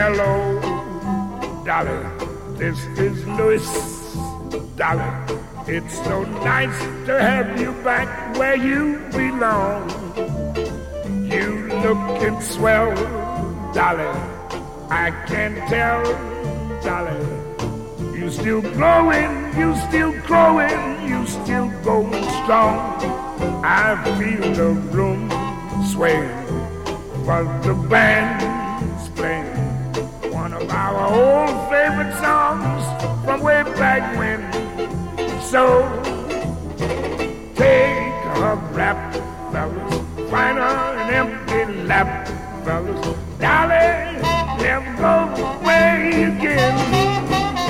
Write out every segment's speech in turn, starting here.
Hello, Dolly, this is Louis. Dolly, it's so nice to have you back where you belong. You looking swell, Dolly, I can tell, Dolly. You still growing, you still growing, you still going strong. I feel the room sway while the band's playing one of our old favorite songs from way back when. So take a rap, fellas, find an empty lap, fellas. Dolly, never go away again.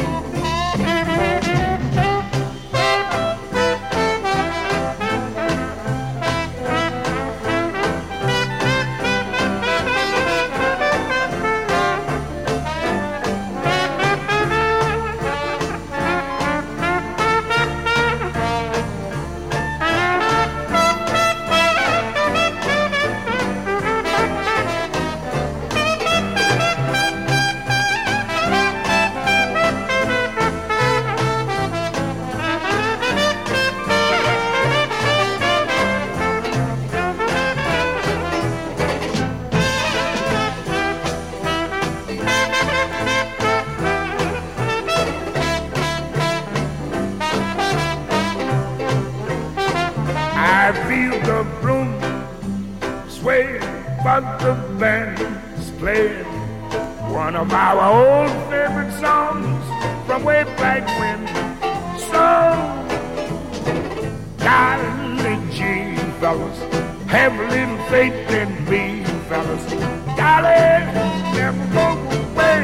I feel the room sway, but the band's playing one of our old favorite songs from way back when. So, golly gee, fellas, have a little faith in me, fellas. Golly, never go away.